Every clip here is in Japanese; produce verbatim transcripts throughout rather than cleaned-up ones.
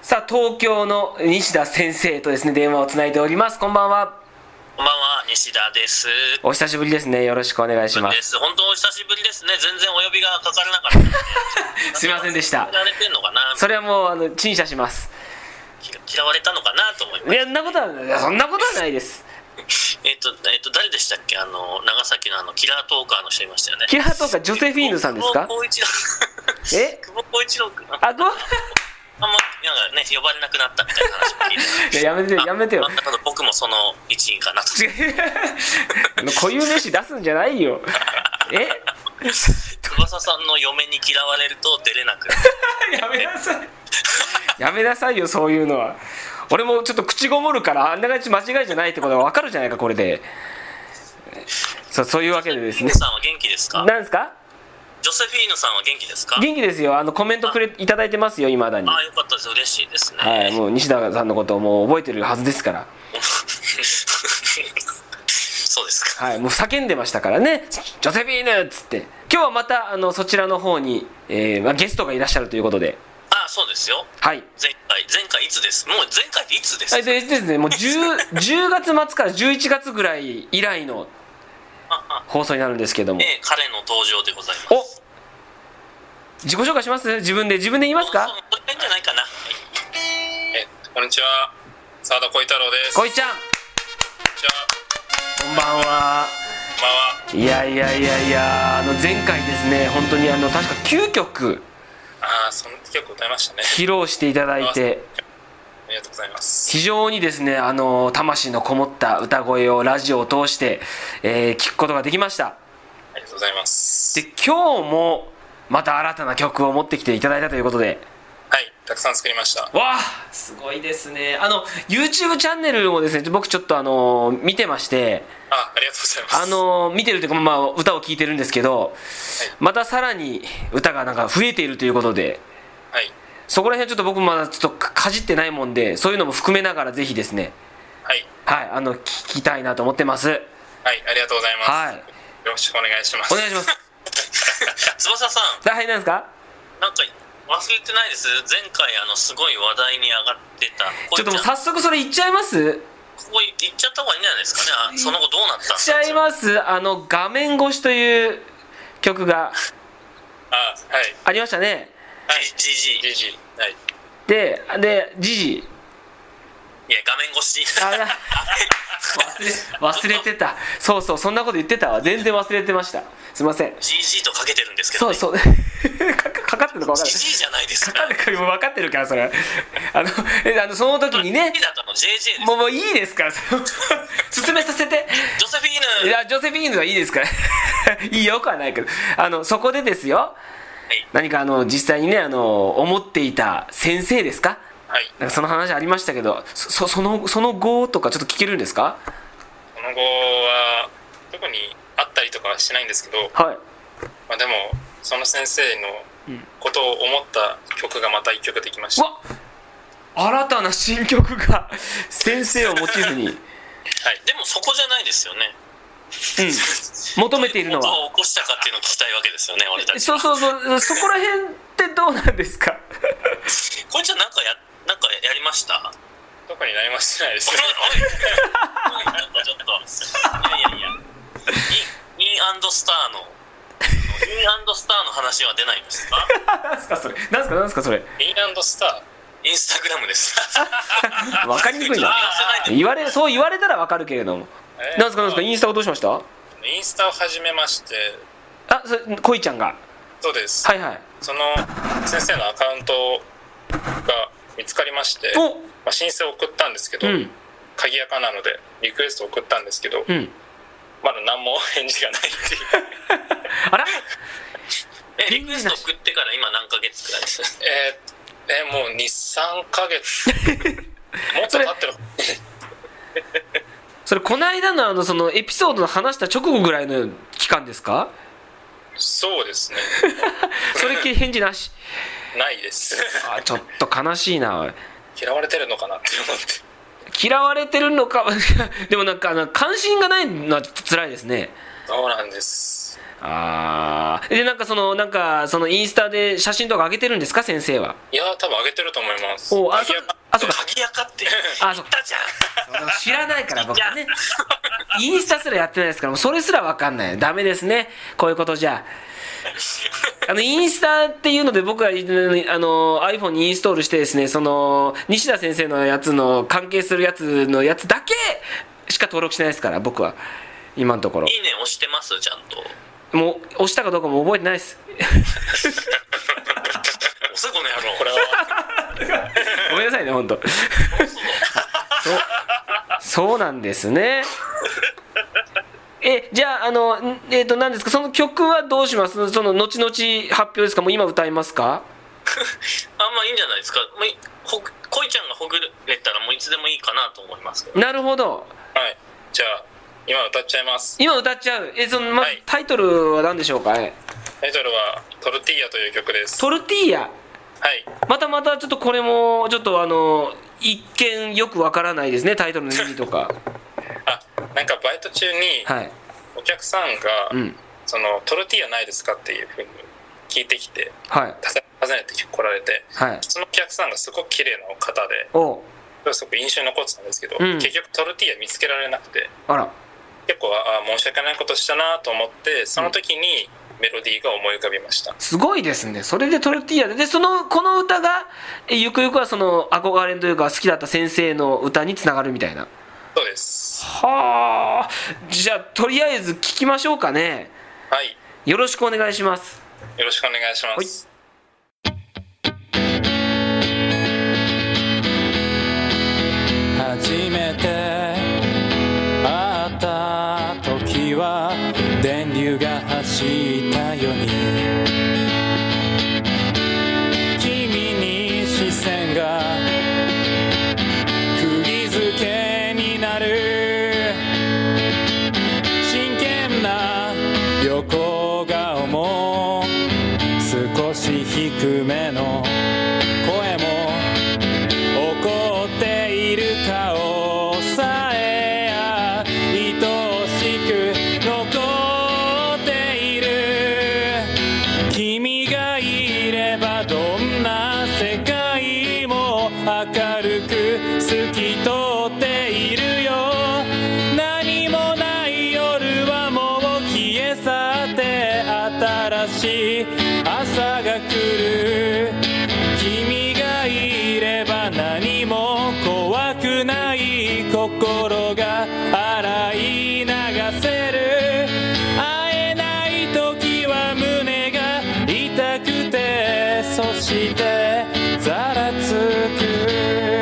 さあ東京の西田先生とですね電話をつないでおります。こんばんは。 こんばんは、西田です。 お久しぶりですね。よろしくお願いします。 本当お久しぶりですね。全然お呼びがかからなかった、ね、 すいませんでした。 嫌われてんのかな。 それはもうあの陳謝します。 嫌われたのかなと思います。 いや、そんなことは、いやそんなことはないです。 えっと、えっと、誰でしたっけ、あの長崎のあのキラートーカーの人いましたよね。 キラートーカー、ジョセフィーヌさんですか。 久保一郎え久保浩一郎君、 あ、ごあんまなんかね呼ばれなくなったみたいな話も聞いていや、やめてやめてよ。 僕もその一員かなと。 固有名詞出すんじゃないよ。え翼さんの嫁に嫌われると出れなくやめなさいやめなさいよ、そういうのは。俺もちょっと口ごもるから、あんな感じ間違いじゃないってことが分かるじゃないか、これで。そう、そういうわけでですね。 ジョセフィーヌさんは元気ですか。 何ですか。 ジョセフィーヌさんは元気ですか。 元気ですよ。あのコメントくれいただいてますよ、未だに。 ああ、よかったです。嬉しいですね。 はい、もう西田さんのことをもう覚えてるはずですから。 そうですか。 はい、もう叫んでましたからね、ジョセフィーヌっつって。今日はまたあのそちらの方に、えーまあ、ゲストがいらっしゃるということで。 ああ、そうですよ。 はい。 前回前回いつです。もう前回っていつですか。 はい、でですね、もう 10, じゅうがつ末からじゅういちがつぐらい以来の放送になるんですけども、 ええ、彼の登場でございます。 お、自己紹介します。自分で自分で言いますか。 これいいんじゃないかな。 え、こんにちは、澤田小太郎です。 こいちゃん、 こんにちは。 こんばんは。 こんばんは。 いやいやいやいや、あの前回ですね、本当にあの確かきゅうきょくああ、その曲歌いましたね。 披露していただいて、 ありがとうございます。 非常にですね、あの魂のこもった歌声をラジオを通して、えー、聞くことができました。 ありがとうございます。 で、今日もまた新たな曲を持ってきていただいたということで、 はい、たくさん作りました。 わあ、すごいですね。あの YouTube チャンネルもですね、僕ちょっとあの見てまして、 あ、ありがとうございます。 あの見てるというか、まあ、歌を聴いてるんですけど、はい、またさらに歌がなんか増えているということで、 はい、 そこら辺はちょっと僕まだちょっとかじってないもんで、そういうのも含めながらぜひですね、 はい、 はい、あの聞きたいなと思ってます。はい、 ありがとうございます。 はい、 よろしくお願いします。 お願いします。 翼さん、 はい、なんですか。 なんか忘れてないです。前回あのすごい話題に上がってた。 ちょっともう早速それ言っちゃいます。 ここ行っちゃった方がいいんじゃないですかね。あ、その後どうなったんですか。 言っちゃいます。あの画面越しという曲があ、はい、 ありましたね。 はい、ジジジジ、はい。 で、で、ジジ。 いや、画面越し。 あ忘れ忘れてた。そうそう、そんなこと言ってたわ。全然忘れてました。すいません。 ジジ とかけてるんですけど、ね。 そうそうか, かかってるのか分かんない。 ジジじゃないですか。 かかってるか分かってるからそれ。あのえあのその時にね。 だとの ジェージェー です。 もうもういいですから。進めさせて。 ジョセフィーヌ。 いやジョセフィーヌはいいですから。いいよくはないけど、あのそこでですよ。はい、何かあの実際にね、あの思っていた先生ですか。 はい、 なんかその話ありましたけど、そ, そのその後とかちょっと聞けるんですか。 その後は特にあったりとかはしないんですけど、 はい、 まあ、でもその先生のことを思った曲がまた一曲できました。 うわ、新たな新曲が先生をモチーフに。はい、 でもそこじゃないですよね。 うん、求めているのはどう起こしたかっていうのを聞きたいわけですよね、俺たち。 そうそうそう、そこら辺ってどうなんですか。 こいつはなんかやなんかやりました。 特に何もしてないですね。 なんかちょっといやいやいや、インアンドスターのインアンドスターの話は出ないんですか。 なんすかそれ、なんすかなんすかそれ。 インアンドスター、インスタグラムです。 分かりにくいな。言われそう言われたら分かるけれども、えー、なんすかなんすか、インスタをどうしました。 インスタを始めまして。 あ、それこいちゃんが。 そうです。 はいはい。 その先生のアカウントが見つかりまして、まあ、申請を送ったんですけど、うん、鍵垢なのでリクエストを送ったんですけど、うん、まだ何も返事がないっていうあらえ、リクエスト送ってから今何ヶ月くらいです。 えー、えー、もう にさんかげつもっと経ってる。 それこの間のあのそのエピソードの話した直後ぐらいの期間ですか。 そうですね。 それっきり返事なし。 ないです。 あ、ちょっと悲しいな。 嫌われてるのかなって思って。 嫌われてるのかでもなんかあの関心がないのは辛いですね。 そうなんです。 。 ああ。でなんかそのなんかそのインスタで写真とか上げてるんですか先生は。 いや多分上げてると思います。 おあそあそうか鍵垢って言ったじゃん。 知らないから僕はね。インスタすらやってないですからもうそれすら分かんない。ダメですねこういうことじゃ。あのインスタっていうので僕があの iPhone にインストールしてですねその西田先生のやつの関係するやつのやつだけしか登録してないですから僕は今のところ。 いいね押してますちゃんと。 もう押したかどうかも覚えてないです。 おせこの野郎これはごめんなさいね本当。そうそうなんですね。えじゃああのえっ、ー、と何ですかその曲はどうします。その後々発表ですか。もう今歌いますか。 あまあいいんじゃないですか。もうほこいちゃんがほぐれたらもういつでもいいかなと思いますけど。 なるほど。 はいじゃあ今歌っちゃいます。 今歌っちゃう。えその、まはい、 タイトルは何でしょうか。タイトルはトルティーヤという曲です。 トルティーヤ。 はいまたまたちょっとこれもちょっとあの一見よくわからないですねタイトルの意味とか。 あなんかバイト中にお客さんが、はい、そのトルティーヤないですかっていうふうに聞いてきて、はい、訪ねて来られて、はい、そのお客さんがすごく綺麗な方で、おすごく印象に残ってたんですけど、うん、結局トルティーヤ見つけられなくて、あら結構あ申し訳ないことしたなと思ってその時にメロディーが思い浮かびました。 すごいですね。それでトルティーヤで、でそのこの歌がゆくゆくはその憧れというか好きだった先生の歌につながるみたいな。 そうです。 はあ。じゃあとりあえず聞きましょうかね。 はい。 よろしくお願いします。 よろしくお願いします。はい初めて会った時は電流が走ったように君に視線が釘付けになる真剣な横顔も少し低めの声も怒っている顔さえ愛しく残っている君がいればどんな世界も明るく透き通っているよ何もない夜はもう消え去って新しい朝が来る君がいれば何も怖くない心が洗い流せる会えない時は胸が痛くてそしてざらつく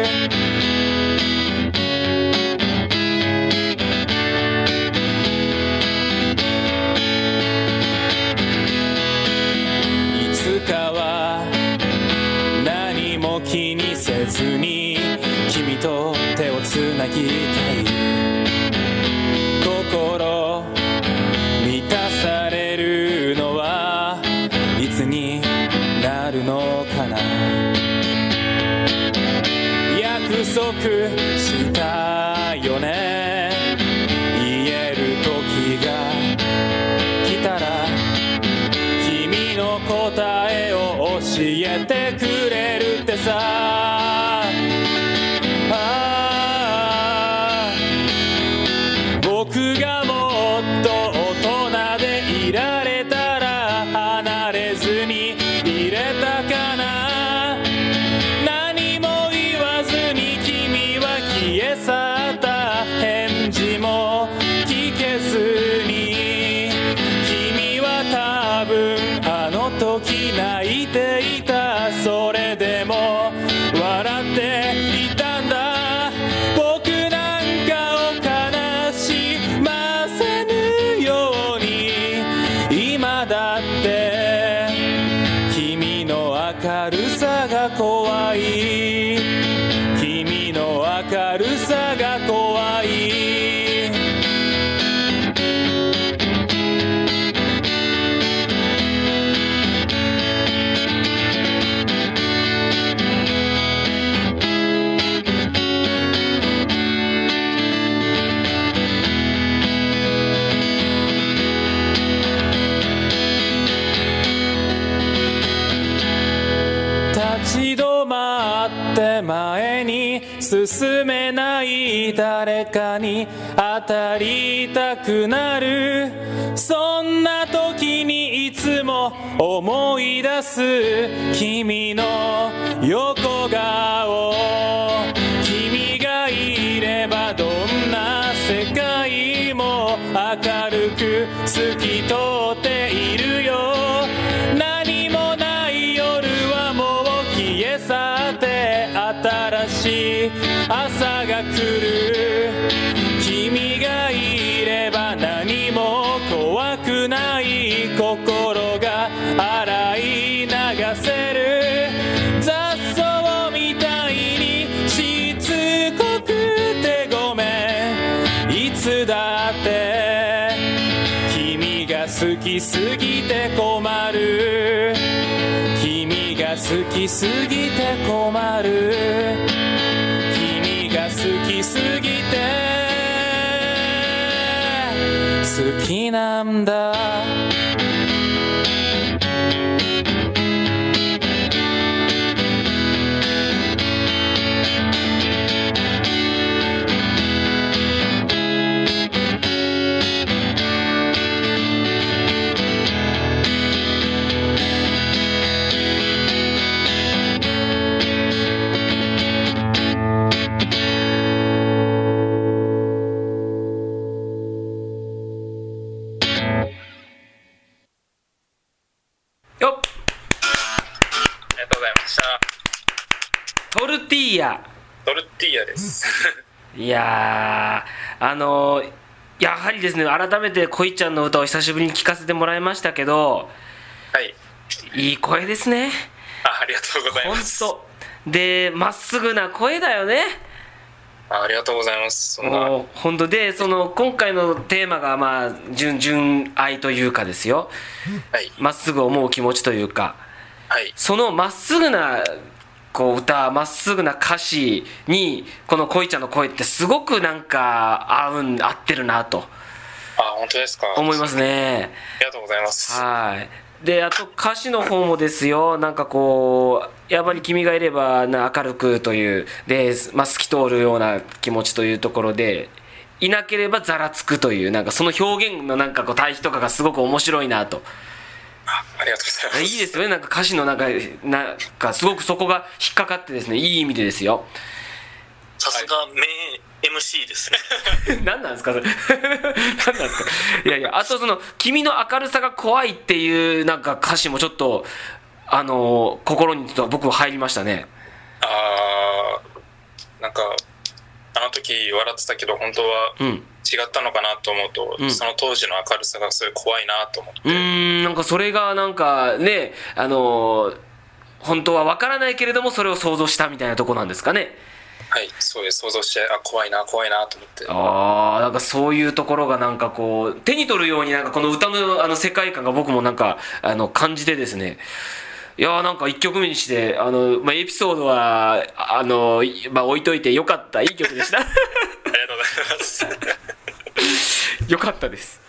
いつかは何も気にせずに君と手をつなぎたい心満たされるのはいつになるのかな約束したよね言える時が来たら君の答えを教えてくれるってさ僕がもっと大人でいられたら離れずにいれたかな何も言わずに君は消え去った返事も聞けずに君は多分あの時泣いていたそれでも笑っていたんだ僕なんかを悲しませぬように今だって君の明るさが怖い君の明るさが怖いって前に進めない誰かに当たりたくなる。そんな時にいつも思い出す君の横顔。君がいればどんな世界も明るく透き通っているよ。何もない夜はもう消え去って新しい朝が来る。君がいれば何も怖くない心が洗い流せる。雑草みたいにしつこくてごめん。いつだって君が好きすぎて困る。君が好きすぎて困る。君が好きすぎて好きなんだ。 よっ、 ありがとうございました。 トルティーヤ。 トルティーヤですいやー、あのー、やはりですね、改めてこいちゃんの歌を久しぶりに聴かせてもらいましたけど、 はい、 いい声ですね。 あ、ありがとうございます。 本当で、まっすぐな声だよね。 あ、ありがとうございます。そんなもう本当で、その今回のテーマがまあ純純愛というかですよ、 はい、 まっすぐ思う気持ちというか、 はい、 そのまっすぐなこう歌、まっすぐな歌詞にこのこいちゃんの声ってすごくなんか合うん合ってるなと。 あ、本当ですか。 思いますね。 ありがとうございます。 はい。で、あと歌詞の方もですよ、なんかこうやっぱり君がいればな明るくというで、まあ、透き通るような気持ちというところで、いなければざらつくという、なんかその表現のなんかこう対比とかがすごく面白いなと。 あ、ありがとうございます。 いいですよね。なんか歌詞のなんかなんかすごくそこが引っかかってですね、いい意味でですよ。 さすが名 エムシー ですね何なんですかそれ何なんですか。いやいや、あとその君の明るさが怖いっていうなんか歌詞もちょっとあの心にと僕は入りましたね。 あー、なんかあの時笑ってたけど本当は違ったのかなと思うと、うん、その当時の明るさがすごい怖いなと思って、 うーん、なんかそれがなんかね、あの本当は分からないけれどもそれを想像したみたいなとこなんですかね。 はい、そういう想像して、あ、怖いな怖いなと思って。 ああ、なんかそういうところがなんかこう手に取るように、なんかこの歌のあの世界観が僕もなんかあの感じてですね、いやーなんかいっきょくめにしてあの、まあ、エピソードはあの、まあ、置いといてよかった、いい曲でしたありがとうございますよかったです。